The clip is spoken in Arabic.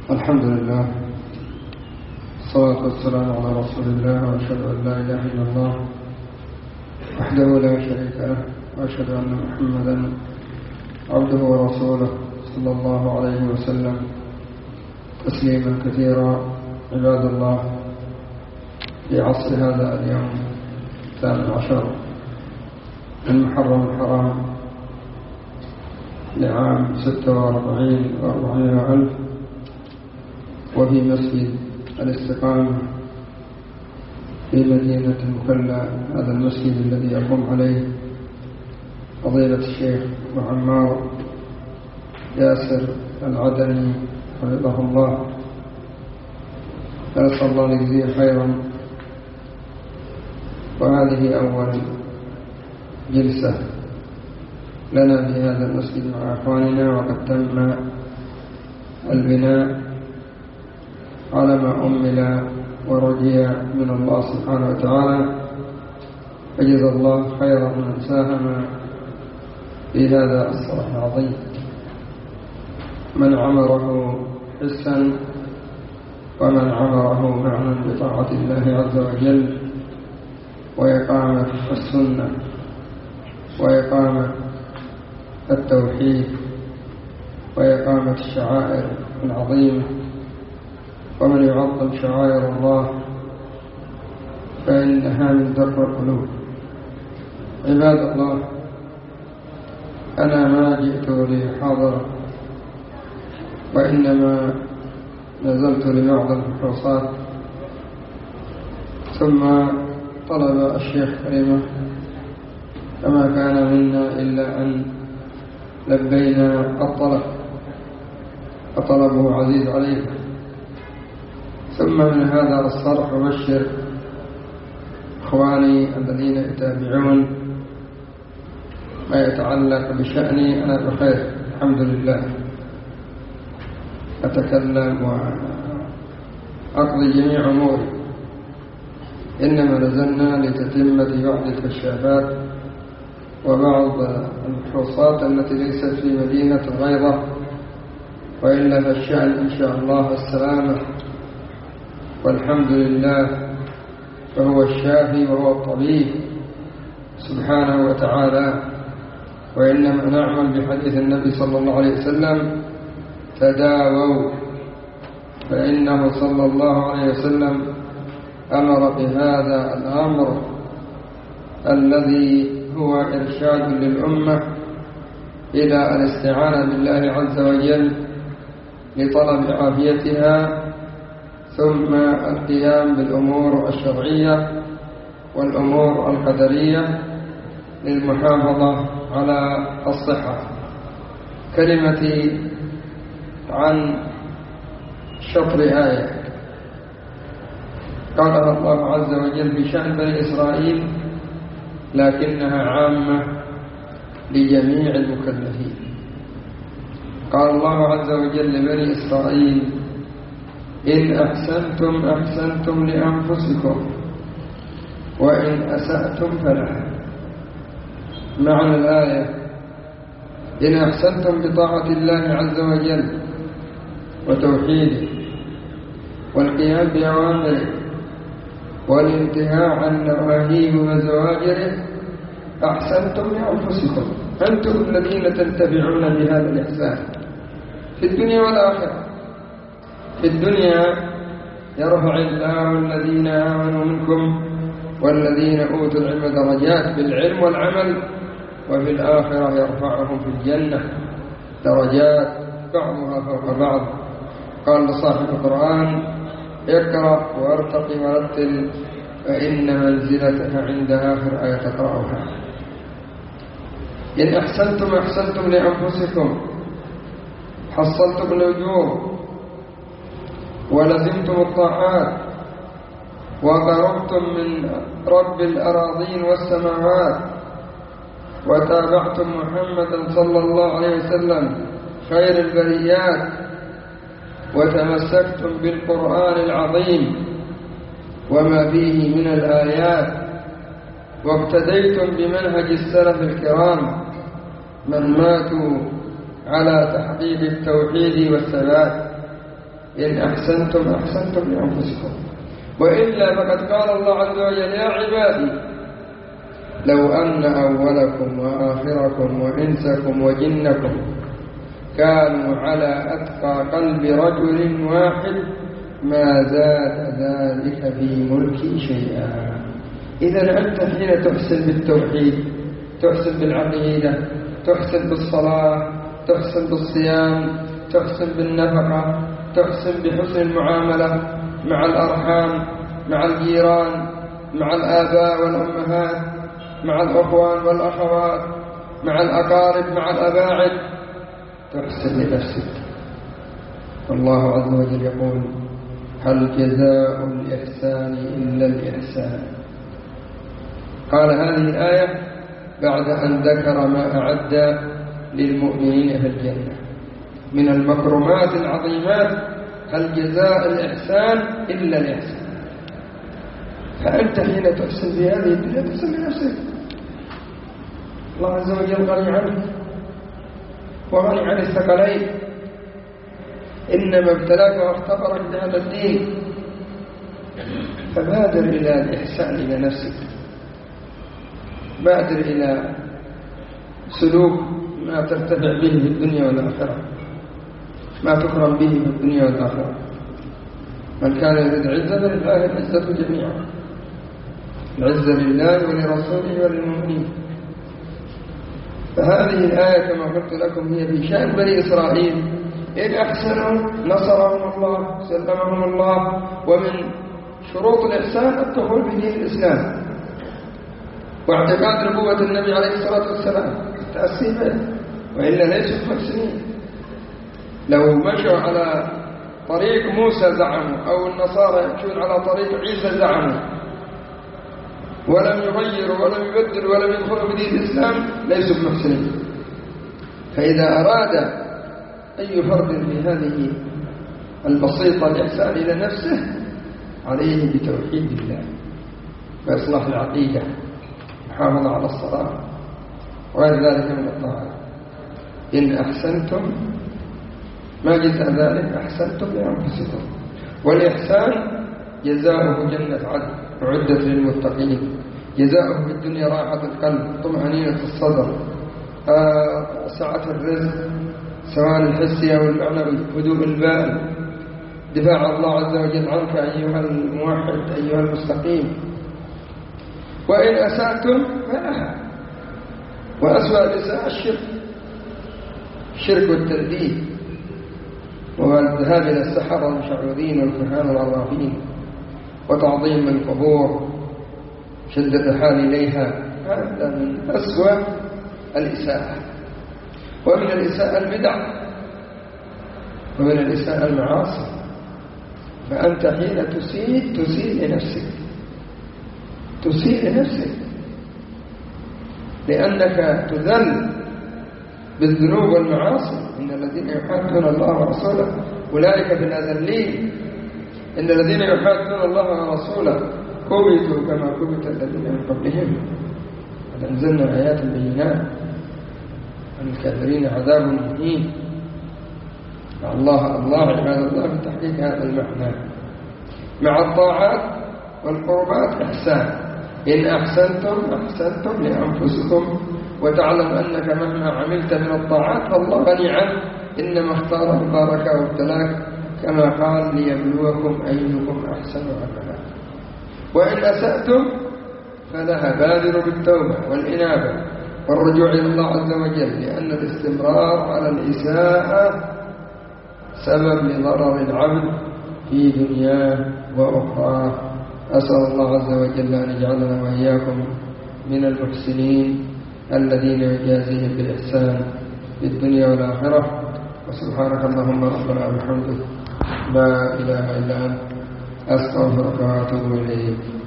الحمد لله، الصلاة والسلام على رسول الله، وأشهد أن لا إله إلا الله وحده لا شريك له، وأشهد أن محمدا عبده ورسوله صلى الله عليه وسلم تسليما كثيرا. عباد الله، في عصر هذا اليوم 12 من محرم الحرام لعام 46 و400 ألف، وفي مسجد الاستقامة في مدينة المكلا، هذا المسجد الذي يقوم عليه فضيلة الشيخ عمار ياسر العدني حفظه الله، فنسأل الله أن يجزيه خيرا. وهذه أول جلسة لنا في هذا المسجد مع أخواننا، وقد تم البناء على ما أمل ورجي من الله سبحانه وتعالى، فجزا الله خيرا من ساهم في هذا الصلاح العظيم، من عمره حسا ومن عمره معنى بطاعة الله عز وجل، وإقامة السنة وإقامة التوحيد وإقامة الشعائر العظيمة. ومن يعظم شعائر الله فإنها من ذكر القلوب. عباد الله، أنا ما جئت لحاضر، وإنما نزلت لبعض الفحوصات، ثم طلب الشيخ كريمة، فما كان منا إلا أن لبينا الطلب، فطلبه عزيز عليه. ثم من هذا الصرح أبشر إخواني الذين يتابعون ما يتعلق بشأني، أنا بخير الحمد لله، أتكلم وأقضي جميع أموري، إنما نزلنا لتتمة بعض الكشافات وبعض الفحوصات التي ليست في مدينة الغيضة، وإلا فالشأن إن شاء الله السلامة، والحمد لله، فهو الشافي وهو الطبيب سبحانه وتعالى. وإنما نعمل بحديث النبي صلى الله عليه وسلم: تداووا، فإنه صلى الله عليه وسلم أمر بهذا الأمر الذي هو إرشاد للأمة إلى الاستعانة بالله عز وجل لطلب عافيتها، ثم القيام بالأمور الشرعية والأمور القدرية للمحافظة على الصحة. كلمتي عن شطر آية قالها الله عز وجل بشأن بني إسرائيل، لكنها عامة لجميع المكلفين. قال الله عز وجل لبني إسرائيل: إن أحسنتم أحسنتم لأنفسكم، وإن أسأتم فلها. معنى الآية: إن أحسنتم بطاعة الله عز وجل وتوحيده والقيام بأوامره والانتهاء عن نواهيه وزواجره، أحسنتم لأنفسكم، أنتم الذين تنتفعون بهذا الإحسان في الدنيا والآخرة. في الدنيا يرفع الله الذين آمنوا منكم والذين أوتوا العلم درجات بالعلم والعمل، وفي الآخرة يرفعهم في الجنة درجات بعضها فوق بعض. قال لصاحب القرآن: اقرأ وارتقي ورتل، فإن منزلتك عند آخر آية تقرأها. إن أحسنتم أحسنتم لأنفسكم، حصلتم الأجور ولزمتم الطاعات وقربتم من رب الأراضين والسماوات، وتابعتم محمدا صلى الله عليه وسلم خير البريات، وتمسكتم بالقرآن العظيم وما فيه من الآيات، واقتديتم بمنهج السلف الكرام من ماتوا على تحقيق التوحيد والثبات، إن أحسنتم أحسنتم لأنفسكم، وإلا فقد قال الله عز وجل: يا عبادي لو أن أولكم وآخركم وإنسكم وجنكم كانوا على أتقى قلب رجل واحد ما زاد ذلك في ملكي شيئا. إذا أنت حين تحسن بالتوحيد، تحسن بالعقيدة، تحسن بالصلاة، تحسن بالصيام، تحسن بالنفقة، تحسن بحسن المعاملة مع الأرحام، مع الجيران، مع الآباء والأمهات، مع الأخوان والأخوات، مع الأقارب، مع الأباعد، تحسن لنفسك. والله عز وجل يقول: هل جزاء الإحسان إلا الإحسان. قال هذه الآية بعد أن ذكر ما أعد للمؤمنين في الجنة من المكرمات العظيمات. هل جزاء الإحسان إلا الإحسان. فأنت حين تحسن في هذه الدنيا تحسن لنفسك. الله عز وجل غني عنك وغني عن الثقلين، إنما ابتلاك واختبرك بهذا الدين. فبادر إلى الإحسان إلى نفسك، بادر إلى سلوك ما ترتفع به في الدنيا والآخرة، ما تكرم به في الدنيا والآخرة. من كان يريد عزة فلله العزة جميعا، العزة لله ولرسوله وللمؤمنين. فهذه الآية كما قلت لكم هي في شأن بني إسرائيل. إن أحسنوا نصرهم الله، سلمهم الله. ومن شروط الإحسان الدخول في دين الإسلام واعتقاد نبوة النبي عليه الصلاة والسلام، التأسي به، وإلا ليسوا محسنين. لو مشوا على طريق موسى زعموا، أو النصارى يمشون على طريق عيسى زعموا، ولم يغيروا ولم يبدلوا ولم يدخلوا في دين الإسلام، ليسوا محسنين. فإذا أراد أي فرد في هذه البسيطة الإحسان إلى نفسه عليه بتوحيد الله وإصلاح العقيدة، محافظة على الصلاة وغير ذلك من الطاعات. إن أحسنتم ما جزاء ذلك؟ أحسنتم لأنفسكم. والإحسان جزاؤه جنة عدن أعدت للمتقين. جزاؤه في الدنيا راحة القلب، طمأنينة الصدر، سعة الرزق سواء الحسي أو المعنوي، هدوء البال، دفاع الله عز وجل عنك أيها الموحد أيها المستقيم. وإن أسأتم فلها. وأسوأ الإساءة الشرك والترديد والذهاب إلى السحرة والمشعوذين والكهان والعرافين وتعظيم القبور، شدة الحال إليها. هذا من أسوأ الإساءة. ومن الإساءة البدع، ومن الإساءة المعاصي. فأنت حين تسيء لنفسك، تسيء لنفسك، لأنك تذل بالذنوب والمعاصي. إن الذين يحادون الله ورسوله أولئك في الأذلين. إن الذين يحادون الله ورسوله كبتوا كما كبت الذين من قبلهم. قد أنزلنا آيات بينات الكافرين عذاب مهين. الله عباد الله في تحقيق هذا المعنى. مع الطاعات والقربات إحسان. إن أحسنتم أحسنتم لأنفسكم، وتعلم أنك مهما عملت من الطاعات فالله غني عنه، إنما اختار بارك وابتلاك كما قال ليبلوكم أيكم أحسن عملا. وإن أسأتم فلها. بادروا بالتوبة والإنابة والرجوع إلى الله عز وجل، لأن الاستمرار على الإساءة سبب لضرر العبد في دنياه وأخراه. أسأل الله عز وجل أن يجعلنا وإياكم من المحسنين الذين يجازيهم بالإحسان في الدنيا والآخرة. وسبحانك اللهم ربنا وبحمدك لا إله إلا أنت أستغفرك وأتوب إليك.